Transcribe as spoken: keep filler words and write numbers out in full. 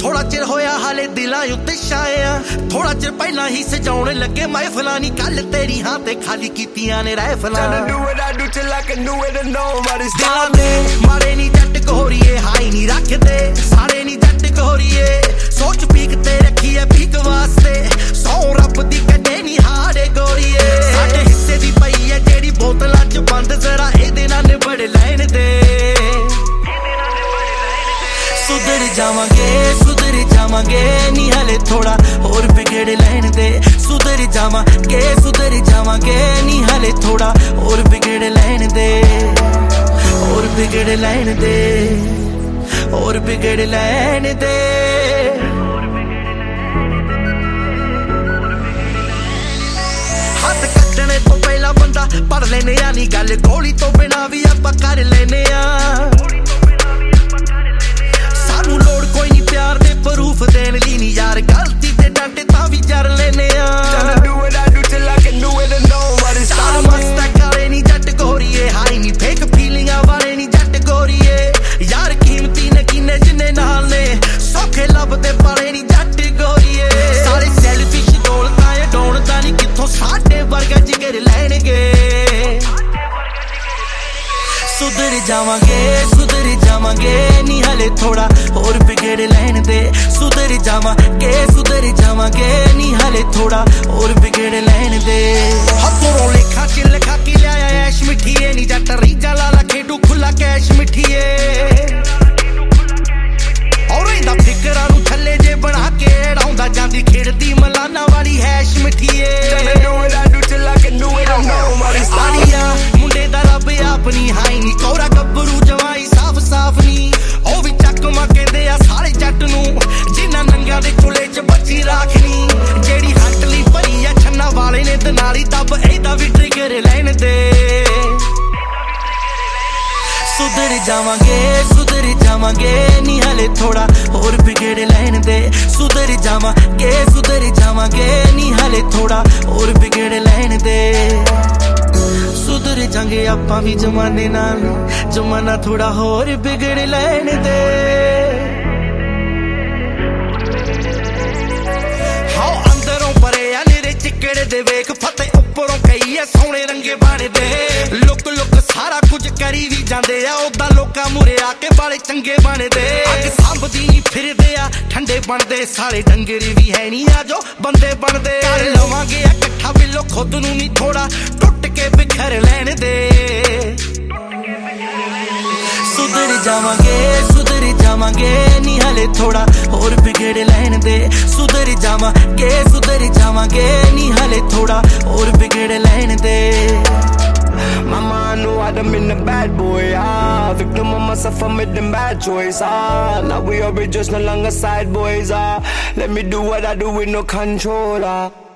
थोड़ा चिर होया हाले दिलां उत्ते छाया थोड़ा चिर पहला ही सजाउण लगे महफिलां नी कल तेरी हां ते खाली कीतियां ने रहफिलां दिलां दे मारे नी जट गोरीए हाई नी रखदे सारे नी जट गोरीए सोच पीक ते रखी है पीक वास्ते सौ रब दी कदे नी हारे गोरीए साडे हिस्से दी पई है जेड़ी बोतलां च बंद जरा इहदे नाल निबड़ लैण दे सुधर जावांगे सुधर जावांगे नी हले थोड़ा और बिगड़ लैण दे सुधर जावांगे सुधर जावांगे नी हले थोड़ा और बिगड़ लैण दे और बिगड़ लैण दे और बिगड़ लैण दे हाथ कट्टने तो पहला बंदा पढ़ लेने आ नी गल गोली तो बिना भी आपां कर लेने आ लोड़ कोई नहीं प्यार दे प्रूफ देन ली नी यार गलती ते डांटे तां भी जर लेने आ सारा मस्त काले नी जट गोरीए हाई नी फेक फीलिंगां वाले नी जट गोरीए यार कीमती ने किन्ने जिन्ने नाल ने सौखे लभदे पाले नी जट गोरीए सारे सेल्फिश दौलतां ए डोणदा नी कित्थों साडे वर्गा जिगर लैणगे सुधर जावांगे सुधर जावांगे नी हले थोड़ा और बिगड़ लैण दे सुधर जावांगे सुधर जावांगे नी हले थोड़ा और बिगड़ लैण दे हथों लेखा च लिखा के लिया ऐश मिठिए नी जट रीजा लाला खेडू खुला कैश मिठिए और इंदा फिकरां नू थल्ले जे बना के एड़ाउंदा जांदी खिड़दी मलाना वाली हैश मिठिए आड़िया मुंडे दा रब अपनी हाई नी कौरा गब्बरू जवाई साफ साफ नी ओ भी चकमा कहंदे आ सारे जट नू जिन्ना नंगियां दे चुले च बच्ची राखनी जेड़ी हंटली भरी आ छन्ना वाले ने दनाली दब एदा भी ट्रिगर लैण दे सुधर जावांगे सुधर जावांगे नी हले थोड़ा और बिगड़ लैण दे सुधर जावांगे सुधर जावांगे नी हले थोड़ा और बिगड़ लैण दे सुधर जांगे आपां भी जमाने नाल जमाना थोड़ा होर बिगड़ लैण दे हाओ अंदरों परे आ निरे चिकड़ दे वेख फते उपरों कई आ सोहणे रंगे बने दे लुक लुक सारा कुछ करी भी जांदे आ ओदा लोकां मुरे आके बाले चंगे बने दे अग सांभदी नहीं फिरदे आ ठंडे बनदे सारे डंगर भी है नहीं आ जो बंदे बनदे कर लवांगे इकट्ठा बिलो खुद नू नहीं थोड़ा टुट के बिखर लैण दे सुधर जावांगे सुधर जावांगे नी हले थोड़ा और बिगड़ लैण दे सुधर जावांगे सुधर जावांगे नी हले थोड़ा और बिगड़ लैण दे Mama, I know I done been a bad boy, ah victim of myself, I made them bad choice, ah now we are just no longer side boys, ah let me do what I do with no control, ah